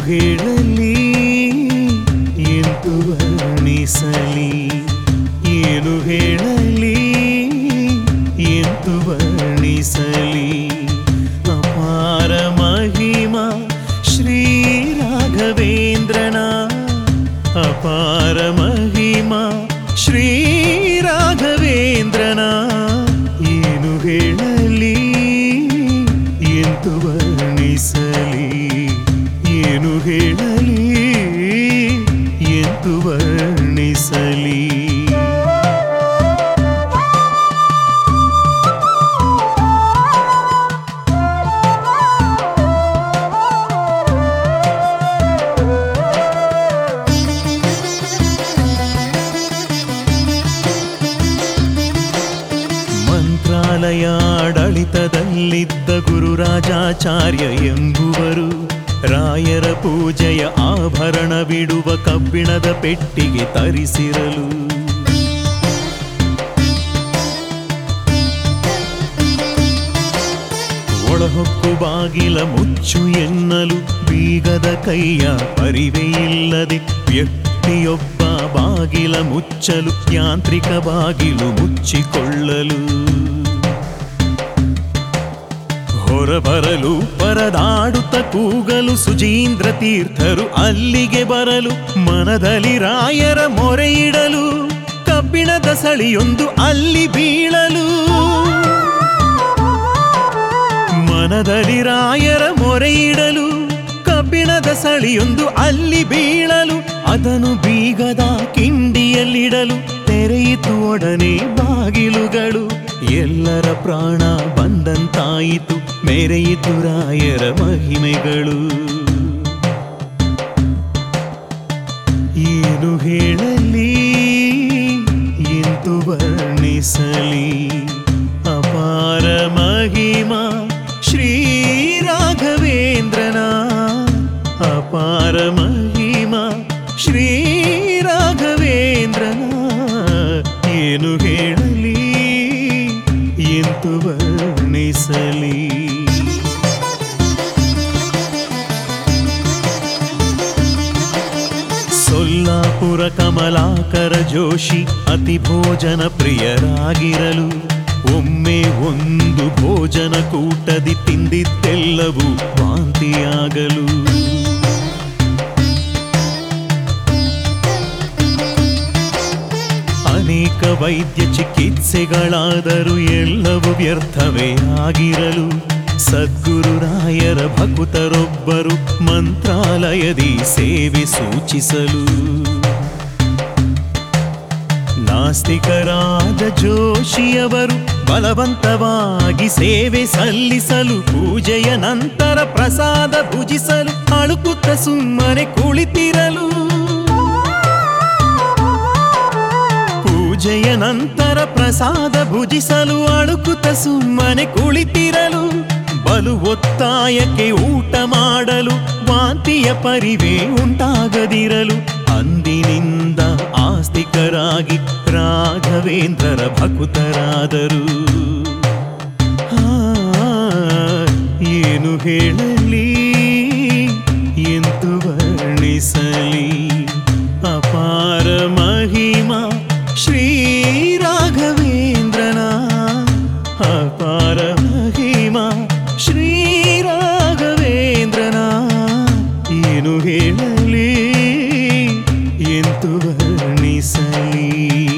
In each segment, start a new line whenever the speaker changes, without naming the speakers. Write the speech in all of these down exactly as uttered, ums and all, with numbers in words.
ಹೇಳಲಿ ಎಂತು ವರ್ಣಿಸಲಿ, ಏನು ಹೇಳಲಿ ಎಂತು ವರ್ಣಿಸಲಿ. ಅಪಾರ ಮಹಿಮಾ ಶ್ರೀ ರಾಘವೇಂದ್ರನ, ಅಪಾರ ಮಹಿಮಾ ಶ್ರೀ ರಾಘವೇಂದ್ರನ. ಏನು ಹೇಳಲಿ ಎಂತು ವರ್ಣಿಸಲಿ, ಏನು ಹೇಳಲಿ ಎಂತು ವರ್ಣಿಸಲಿ. ಆಡಳಿತದಲ್ಲಿದ್ದ ಗುರುರಾಜಾಚಾರ್ಯ ಎಂಬುವರು ರಾಯರ ಪೂಜೆಯ ಆಭರಣವಿಡುವ ಕಬ್ಬಿಣದ ಪೆಟ್ಟಿಗೆ ತರಿಸಿರಲು ಒಳಹೊಕ್ಕು ಬಾಗಿಲ ಮುಚ್ಚು ಎನ್ನಲು ಬೀಗದ ಕೈಯ ಪರಿವೆಯಿಲ್ಲದೆ ವ್ಯಕ್ತಿಯೊಬ್ಬ ಬಾಗಿಲ ಮುಚ್ಚಲು ಯಾಂತ್ರಿಕ ಬಾಗಿಲು ಮುಚ್ಚಿಕೊಳ್ಳಲು ಹೊರಬರಲು ಪರದಾಡುತ್ತ ಕೂಗಲು ಸುಜೀಂದ್ರ ತೀರ್ಥರು ಅಲ್ಲಿಗೆ ಬರಲು ಮನದಲ್ಲಿ ರಾಯರ ಮೊರೆಯಿಡಲು ಕಬ್ಬಿಣದ ಸಳಿಯೊಂದು ಅಲ್ಲಿ ಬೀಳಲು ಮನದಲ್ಲಿ ರಾಯರ ಮೊರೆಯಿಡಲು ಕಬ್ಬಿಣದ ಸಳಿಯೊಂದು ಅಲ್ಲಿ ಬೀಳಲು ಅದನ್ನು ಬೀಗದ ಕಿಂಡಿಯಲ್ಲಿಡಲು ತೆರೆಯಿತು ಒಡನೆ ಬಾಗಿಲುಗಳು ಎಲ್ಲರ ಪ್ರಾಣ ಬಂದಂತಾಯಿತು ಮೆರೆಯಿತು ರಾಯರ ಮಹಿಮೆಗಳು. ಏನು ಹೇಳಲಿ ಎಂತು ವರ್ಣಿಸಲಿ, ಅಪಾರ ಮಹಿಮಾ ಶ್ರೀ ರಾಘವೇಂದ್ರನ, ಅಪಾರ ಮಹಿಮಾ ಶ್ರೀ ರಾಘವೇಂದ್ರನ. ಏನು ಹೇಳಲಿ ಎಂತು ವರ್ಣಿಸಲಿ. ಸೊಲ್ಲಾಪುರ ಕಮಲಾಕರ ಜೋಶಿ ಅತಿ ಭೋಜನ ಪ್ರಿಯರಾಗಿರಲು ಒಮ್ಮೆ ಒಂದು ಭೋಜನ ಕೂಟದಿ ತಿಂದಿದ್ದೆಲ್ಲವೂ ವಾಂತಿಯಾಗಲು ಅನೇಕ ವೈದ್ಯ ಚಿಕಿತ್ಸೆಗಳಾದರೂ ಎಲ್ಲವೂ ವ್ಯರ್ಥವೇ ಆಗಿರಲು ಸದ್ಗುರು ರಾಯರ ಭಕ್ತರೊಬ್ಬರು ಮಂತ್ರಾಲಯದಿ ಸೇವೆ ಸೂಚಿಸಲು ನಾಸ್ತಿಕರಾದ ಜೋಶಿಯವರು ಬಲವಂತವಾಗಿ ಸೇವೆ ಸಲ್ಲಿಸಲು ಪೂಜೆಯ ನಂತರ ಪ್ರಸಾದ ಭುಜಿಸಲು ಅಳುಕುತ್ತ ಸುಮ್ಮನೆ ಕುಳಿತಿರಲು ಪೂಜೆಯ ನಂತರ ಪ್ರಸಾದ ಭುಜಿಸಲು ಅಳುಕುತ್ತ ಸುಮ್ಮನೆ ಕುಳಿತಿರಲು ಬಲು ಒತ್ತಾಯಕ್ಕೆ ಊಟ ಮಾಡಲು ವಾಂತಿಯ ಪರಿವೇ ಉಂಟಾಗದಿರಲು ಅಂದಿನಿಂದ ಆಸ್ತಿಕರಾಗಿ ರಾಘವೇಂದ್ರರ ಭಕ್ತರಾದರು. ಏನು ಹೇಳಲಿ ಎಂತು ವರ್ಣಿಸಲಿ, ಅಪಾರ ಮಹಿಮಾ ಶ್ರೀ ರಾಘವೇಂದ್ರನ, ಅಪಾರ ಮಹಿಮಾ ಶ್ರೀ ರಾಘವೇಂದ್ರನ. ಏನು ಹೇಳಲಿ ಎಂತು ವರ್ಣಿಸಲಿ.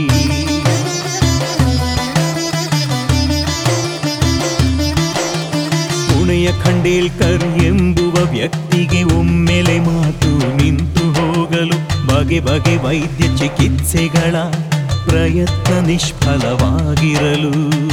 ಪುಣೆಯ ಖಂಡೇಲ್ಕರ್ ಎಂಬುವ ವ್ಯಕ್ತಿಗೆ ಒಮ್ಮೆಲೆ ಮಾತು ನಿಂತು ಹೋಗಲು ಬಗೆ ಬಗೆ ವೈದ್ಯ ಚಿಕಿತ್ಸೆಗಳ ಪ್ರಯತ್ನ ನಿಷ್ಫಲವಾಗಿರಲು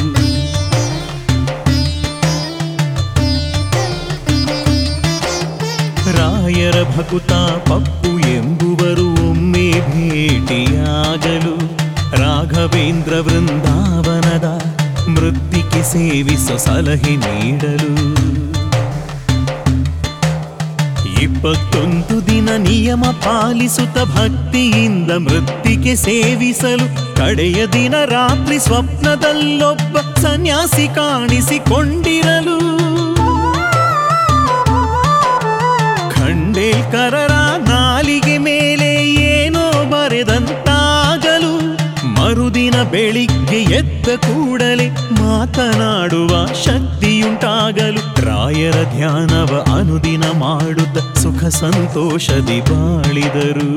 ರಾಯರ ಭಕುತ ಪಪ್ಪು ಎಂಬುವರು ಒಮ್ಮೆ ಭೇಟಿಯಾಗಲು ರಾಘವೇಂದ್ರ ವೃಂದಾವನದ ಮೃತ್ತಿಕೆ ಸೇವಿಸೋ ಸಲಹೆ ನೀಡಲು ಇಪ್ಪತ್ತೊಂದು ದಿನ ನಿಯಮ ಪಾಲಿಸುತ್ತ ಭಕ್ತಿಯಿಂದ ಮೃತ್ತಿಕೆ ಸೇವಿಸಲು ಕಡೆಯ ದಿನ ರಾತ್ರಿ ಸ್ವಪ್ನದಲ್ಲೊಬ್ಬ ಸನ್ಯಾಸಿ ಕಾಣಿಸಿಕೊಂಡಿರಲು ಖಂಡ ಅಂಬೇಡ್ಕರರ ನಾಲಿಗೆ ಮೇಲೆ ಏನೋ ಬರೆದಂತಾಗಲು ಮರುದಿನ ಬೆಳಿಗ್ಗೆ ಎದ್ದ ಕೂಡಲೇ ಮಾತನಾಡುವ ಶಕ್ತಿಯುಂಟಾಗಲು ರಾಯರ ಧ್ಯಾನವ ಅನುದಿನ ಮಾಡುತ್ತ ಸುಖ ಸಂತೋಷದಿ ಬಾಳಿದರು.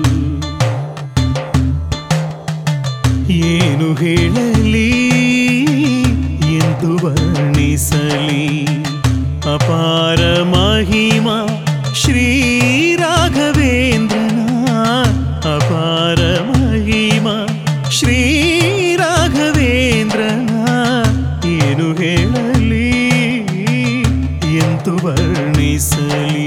ಏನು ಹೇಳಲಿ ಎಂದು ವರ್ಣಿಸಲಿ ಅಪಾರ ಮಹಿಮಾ ಶ್ರೀ ರಾಘವೇಂದ್ರನ, ಅಪಾರ ಮಹಿಮಾ ಶ್ರೀ ರಾಘವೇಂದ್ರನ. ಏನು ಹೇಳಲಿ ಎಂದು ವರ್ಣಿಸಲಿ.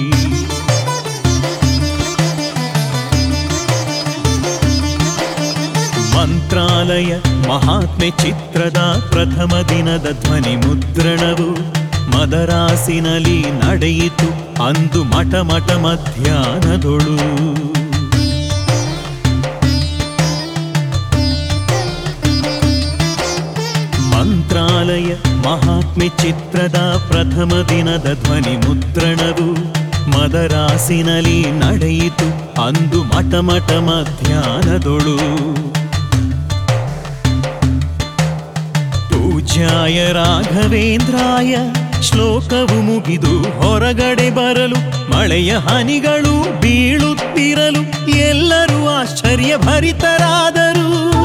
ಮಂತ್ರಾಲಯ ಮಹಾತ್ಮೆ ಚಿತ್ರದ ಪ್ರಥಮ ದಿನದ ಧ್ವನಿ ಮುದ್ರಣವು ಮದರಾಸಿನಲ್ಲಿ ನಡೆಯಿತು ಅಂದು ಮಠ ಮಠ ಮಧ್ಯಾಹ್ನದೊಳು. ಮಂತ್ರಾಲಯ ಮಹಾತ್ಮೆ ಚಿತ್ರದ ಪ್ರಥಮ ದಿನದ ಧ್ವನಿ ಮುದ್ರಣವು ಮದರಾಸಿನಲ್ಲಿ ನಡೆಯಿತು ಅಂದು ಮಠ ಮಠ ಮಧ್ಯಾಹ್ನದೊಳು. ಪೂಜ್ಯಾಯ ರಾಘವೇಂದ್ರಾಯ ಶ್ಲೋಕವು ಮುಗಿದು ಹೊರಗಡೆ ಬರಲು ಮಳೆಯ ಹನಿಗಳು ಬೀಳುತ್ತಿರಲು ಎಲ್ಲರೂ ಆಶ್ಚರ್ಯ ಭರಿತರಾದರು.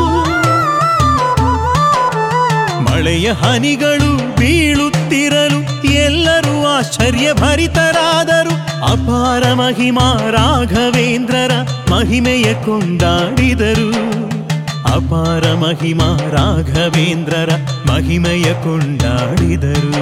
ಮಳೆಯ ಹನಿಗಳು ಬೀಳುತ್ತಿರಲು ಎಲ್ಲರೂ ಆಶ್ಚರ್ಯ ಭರಿತರಾದರು. ಅಪಾರ ಮಹಿಮಾ ರಾಘವೇಂದ್ರರ ಮಹಿಮೆಯ ಕೊಂಡಾಡಿದರು. ಅಪಾರ ಮಹಿಮಾ ರಾಘವೇಂದ್ರರ ಮಹಿಮೆಯ ಕೊಂಡಾಡಿದರು.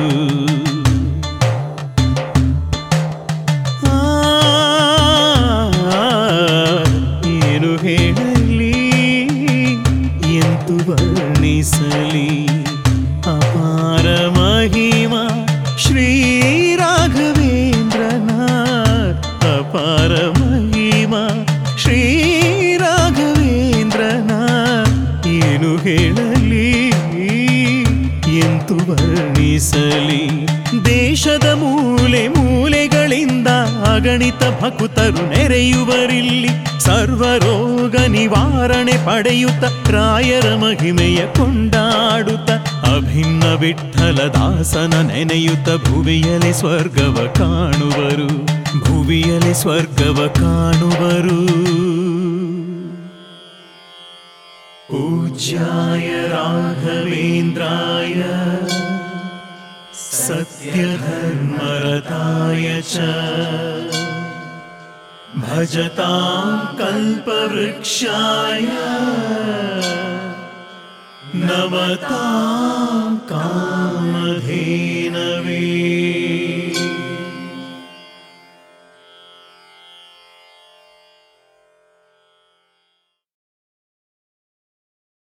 ಏನು ಹೇಳಲಿ ಎಂದು ವರ್ಣಿಸಲಿ ಅಪಾರ ಮಹಿಮಾ ಶ್ರೀ ರಾಘವೇಂದ್ರನ, ಅಪಾರ ಮಹಿಮಾ ಶ್ರೀ ರಾಘವೇಂದ್ರನ. ಏನು ಹೇಳಲಿ ಎಂದು ವರ್ಣಿಸಲಿ. ದೇಶದ ಮೂಲೆ ಮೂಲೆಗಳಿಂದ ಅಗಣಿತ ಭಕ್ತರು ನೆರೆಯುವರಿಲ್ಲಿ ಸರ್ವರೋಗ ನಿವಾರಣೆ ಪಡೆಯುತ್ತ ರಾಯರ ಮಹಿಮೆಯ ಕೊಂಡಾಡುತ್ತ ಅಭಿನ್ನ ವಿಠ್ಠಲ ದಾಸನ ನೆನೆಯುತ್ತ ಭುವಿಯಲಿ ಸ್ವರ್ಗವ ಕಾಣುವರು, ಭುವಿಯಲಿ ಸ್ವರ್ಗವ ಕಾಣುವರು. ಪೂಜ್ಯಾಯ ರಾಘವೇಂದ್ರಾಯ ಸತ್ಯಧರ್ಮರತಾಯ ಚ ಭಜತಾಂ ಕಲ್ಪವೃಕ್ಷಾಯ ನಮತಾಂ